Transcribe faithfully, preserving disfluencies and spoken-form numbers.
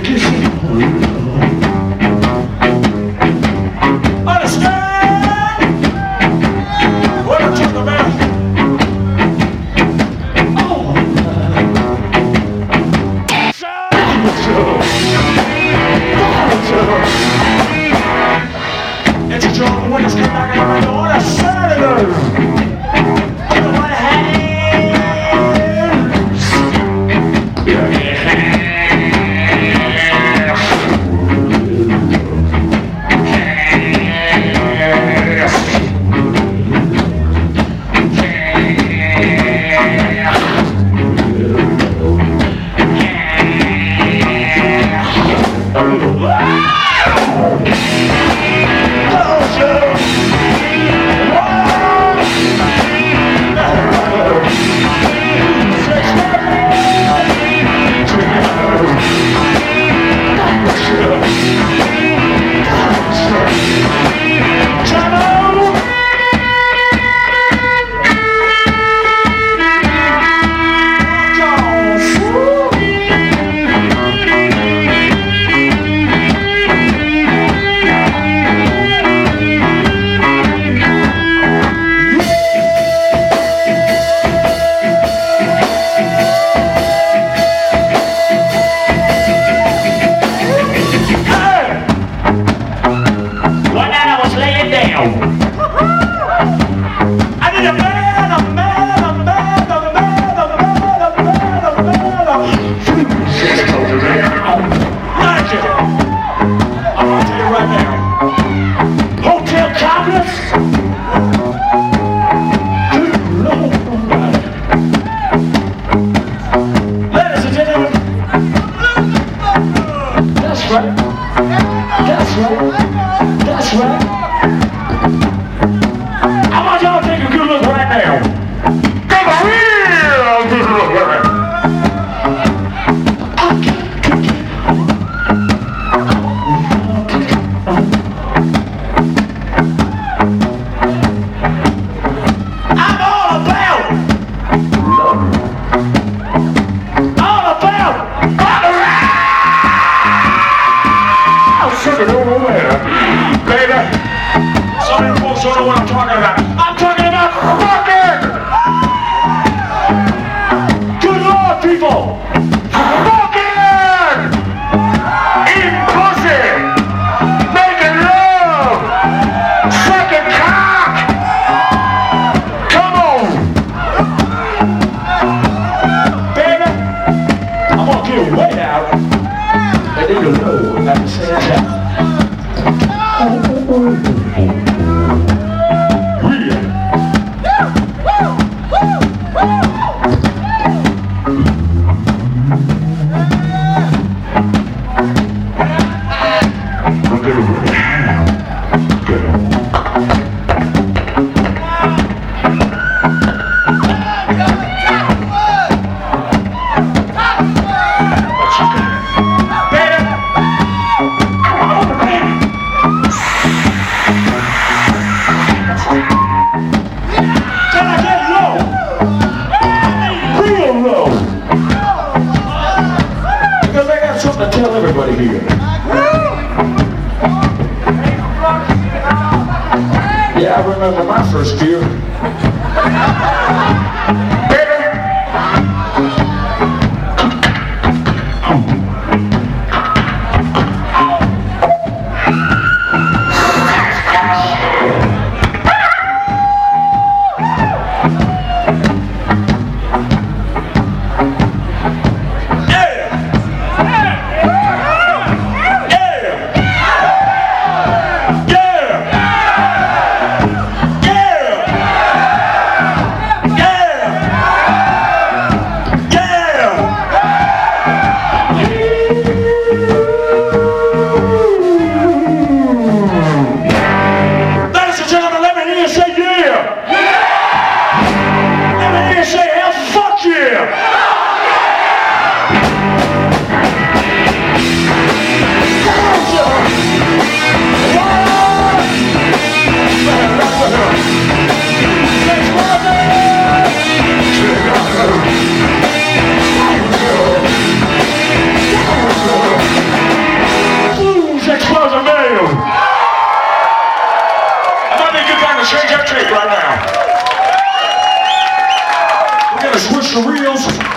That's right. That's right. I want y'all to take a good look right now. Take a real good look right now. I'm all about love. All about rock around. Sugar over there, baby. Some of you folks don't know what I'm talking about. I'm talking about fucking. Good Lord, people. Fucking. Eating pussy. Making love. Sucking cock. Come on. Baby, I'm gonna get way out. And then you'll know at the same time. To tell everybody here. Yeah, I remember my first beer.